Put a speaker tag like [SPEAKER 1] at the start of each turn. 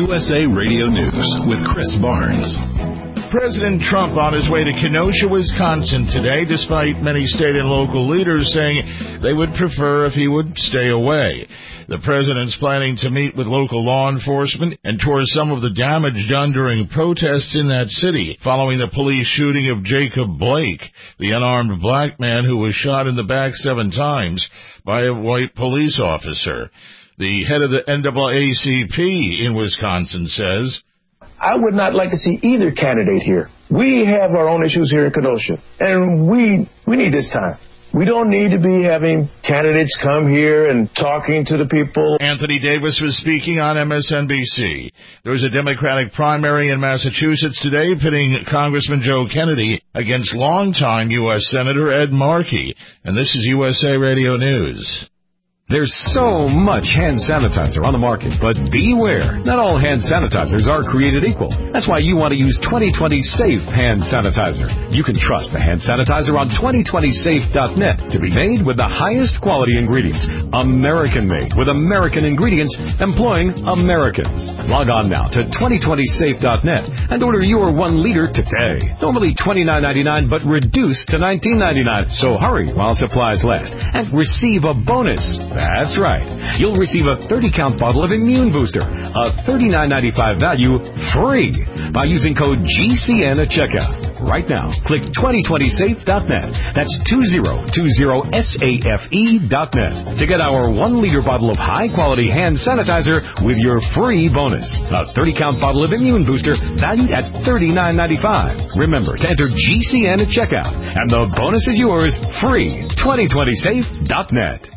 [SPEAKER 1] USA Radio News with Chris Barnes.
[SPEAKER 2] President Trump on his way to Kenosha, Wisconsin today, despite many state and local leaders saying they would prefer if he would stay away. The president's planning to meet with local law enforcement and tour some of the damage done during protests in that city following the police shooting of Jacob Blake, the unarmed black man who was shot in the back 7 times by a white police officer. The head of the NAACP in Wisconsin says,
[SPEAKER 3] I would not like to see either candidate here. We have our own issues here in Kenosha, and we need this time. We don't need to be having candidates come here and talking to the people.
[SPEAKER 2] Anthony Davis was speaking on MSNBC. There was a Democratic primary in Massachusetts today pitting Congressman Joe Kennedy against longtime U.S. Senator Ed Markey. And this is USA Radio News.
[SPEAKER 4] There's so much hand sanitizer on the market, but beware. Not all hand sanitizers are created equal. That's why you want to use 2020 Safe Hand Sanitizer. You can trust the hand sanitizer on 2020safe.net to be made with the highest quality ingredients. American-made with American ingredients, employing Americans. Log on now to 2020safe.net and order your 1 liter today. Normally $29.99, but reduced to $19.99. So hurry while supplies last and receive a bonus. That's right. You'll receive a 30-count bottle of Immune Booster, a $39.95 value, free by using code GCN at checkout. Right now, click 2020safe.net. That's 2020safe.net to get our 1-liter bottle of high-quality hand sanitizer with your free bonus. A 30-count bottle of Immune Booster valued at $39.95. Remember to enter GCN at checkout, and the bonus is yours free. 2020safe.net.